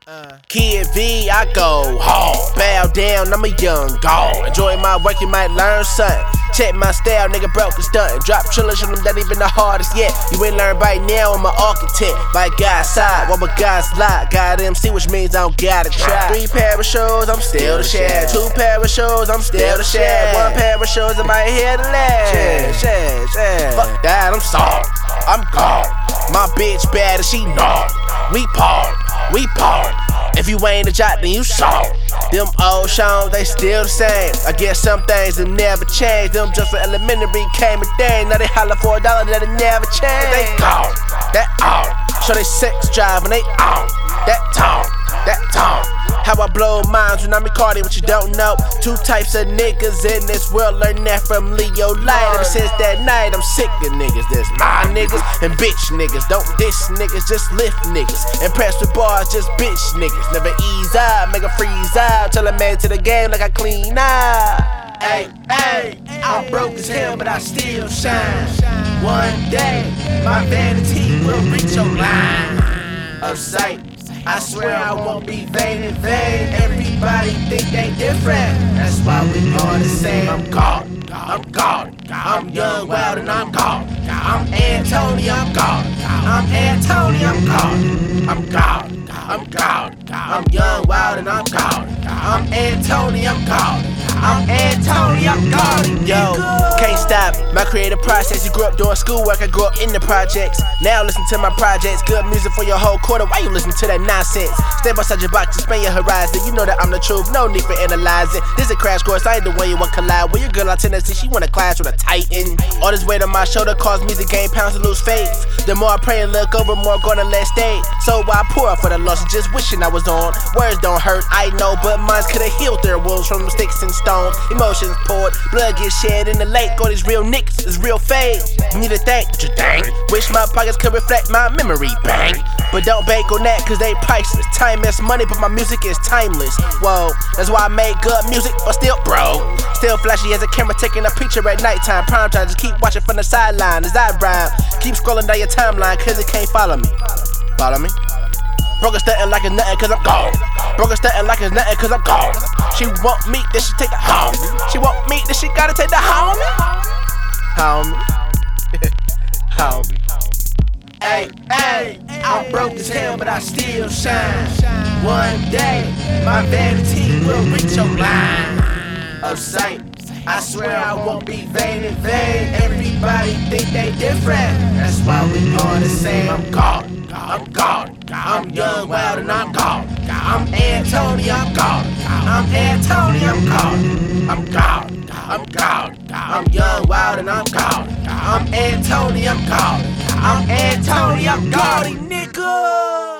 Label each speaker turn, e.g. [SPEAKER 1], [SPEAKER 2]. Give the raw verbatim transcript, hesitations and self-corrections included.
[SPEAKER 1] Uh, Kid V, I go hard. Bow down, I'm a young god. Enjoy my work, you might learn something. Check my style, nigga broke and stuntin'. Drop trillers on them, that even the hardest yet. You ain't learn right now, I'm an architect. Like God's side, while my God's lie. Got M C, which means I don't gotta try. Three pair of shows, I'm still the shad. Two pair of shows, I'm still the shad. One pair of shows, I might hear the last. Shad, shad, fuck that, I'm soft. I'm gone. My bitch bad and she gnarled. We part, we part. If you ain't a jock, then you soft. Them old shows, they still the same. I guess some things that never change. Them just for elementary came a thing. Now they holler for a dollar that it never changed. They gone, that out. Show they sex drive when they out. That tone, that tone. How I blow minds when I'm recording what you don't know. Two types of niggas in this world, learn that from Leo Light. Ever since that night, I'm sick of niggas. There's my niggas and bitch niggas. Don't diss niggas, just lift niggas. Impressed with bars, just bitch niggas. Never ease up, make a freeze up. Tell a man to the game like I clean up. Hey, hey, I'm broke as hell, but I still shine. One day, my vanity will reach your line of sight. I swear I won't be vain in vain. Everybody think they different. That's why we all the same. I'm God, I'm God. I'm young, wild, and I'm God. I'm Antony, I'm God. I'm Antony, I'm God. I'm God, I'm God. I'm young, wild, and I'm God. I'm Antony, I'm God. I'm Antony, I'm God. Yo, can't stop my creative process. You grew up doing schoolwork, I grew up in the projects. Now listen to my projects. Good music for your whole quarter. Why you listen to that nonsense? Step outside your box, expand your horizon. You know that I'm the truth, no need for analyzing. This a crash course, I ain't the one you want collide with. Your girl out Tennessee, she wanna clash with a titan. All this weight on my shoulder caused me to gain pounds and lose faith. The more I pray and look over, more gonna let stay. So I pour out for the loss, just wishing I was on. Words don't hurt, I know, but mine could've healed their wounds from sticks and stones. Emotions poured, blood gets shed in the lake. All these real niggas is real fake. Need to thank what you think. Wish my pockets could reflect my memory bank. But don't bank on that, cause they priceless. Time is money, but my music is timeless. Whoa, that's why I make good music, but still broke. Still flashy as a camera taking a picture at nighttime. Prime time, just keep watching from the sideline as I rhyme. Keep scrolling down your timeline, cause it can't follow me. Follow me? Broke a stuntin' like it's nothing, cause I'm gone. Broke a stuntin' like it's nothing, cause I'm gone. She want me, then she take the home. She want me, then she gotta take the homie. Homie. Homie. Hey, hey, I'm broke as hell, but I still shine. One day, my vanity will reach your line of sight. I swear I won't be vain in vain. Everybody think they different. That's why we all the same. I'm God, I'm God. I'm young, wild, and I'm God. I'm Antony, I'm God. I'm Antony, I'm God. I'm God, I'm God. I'm young, wild, and I'm God. I'm Antony, I'm God. I'm Antony, I'm God, nigga.